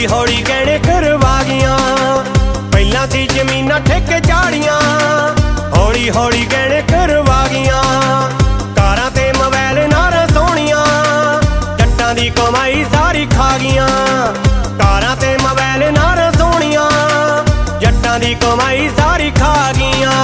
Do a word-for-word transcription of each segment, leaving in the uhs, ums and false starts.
हौली हौली गहने करवा गईयां। पहलां सी जमीनां ठेके झाड़ियां, हौली हौली गहने करवा गईयां। कारां ते मोबाइल नारां सोहणियां, जट्टां दी कमाई सारी खा गईयां। कारां ते मोबाइल नारां सोहणियां, जट्टां दी कमाई सारी खा गईयां।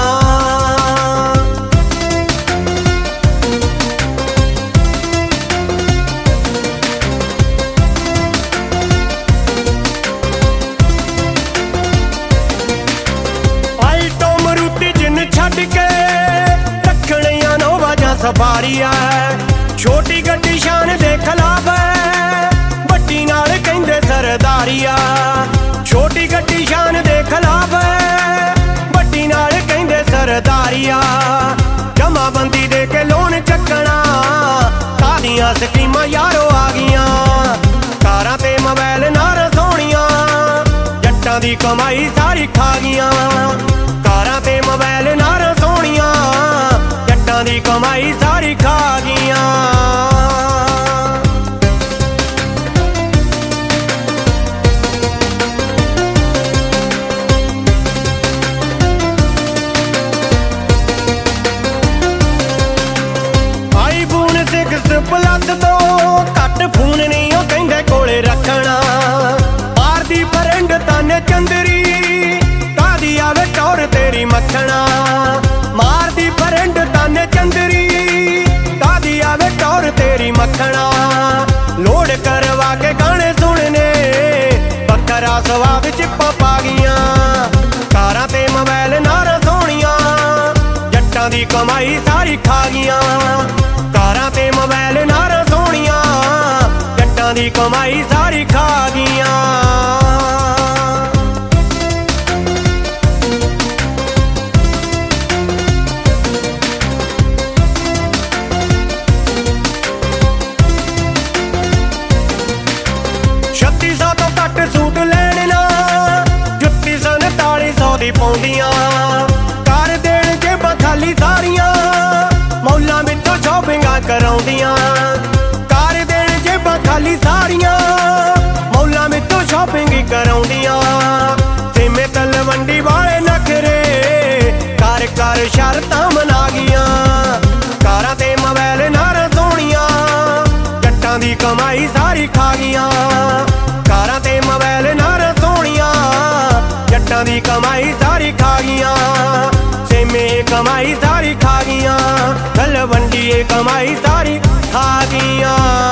छड्ड के रखणियां नोवा जां सफारी है, छोटी गड्डी शान दे खिलाफ है, बड्डी नाल कहिंदे सरदारी आ। छोटी गड्डी शान दे खिलाफ है, बड्डी नाल कहिंदे सरदारी आ। जमाबंदी दे के लोन चकना, कादियां स्कीमां यारो आ गईयां। कारां ते मोबाइल नारां सोहणियां, जट्टां दी कमाई सारी खा गईयां। कारां ते मोबाइल नारां सोहणियां, जट्टां दी कमाई सारी खा गईयां। आई फोन सिक्स प्लस तो घट फोन नहीं ओ कहिंदे कोले रखना। पार दी फ्रेंड ताने चंदरी, कादी आवे टौर तेरी मक्खना। मार दी फ्रेंड ताने चंदरी, कादी आवे टौर तेरी मक्खना। लोड करवा के गाने सुनने, बकरा स्वाद चिप्पा पा गईयां। कारां ते मोबाइल नारां सोहणियां, जट्टां दी कमाई सारी खा गईयां। कारां ते मोबाइल नारां सोहणियां, जट्टां दी कमाई सारी खा गईयां। छत्ती सौ तो घट सूट लैण ना, जुत्ती सनताली सौ दी पाउंदियां। कर देण जेबां खाली सारियां, मौलां विचों शॉपिंगां कराउंदियां। कर देण जेबां खाली सारियां, मौलां विचों शॉपिंग कराउंदियां। सिमे तलवंडी वाले नखरे, कर कर शर्तां मना गईयां। कारां ते मोबाइल नारां सोहणियां, जट्टां दी कमाई सारी खा गईयां। कारां ते मोबाइल नारां सोहणियां, जट्टां दी कमाई सारी खा गईयां। सेमे कमाई सारी खा गईयां, तलवंडी कमाई सारी खा गईयां।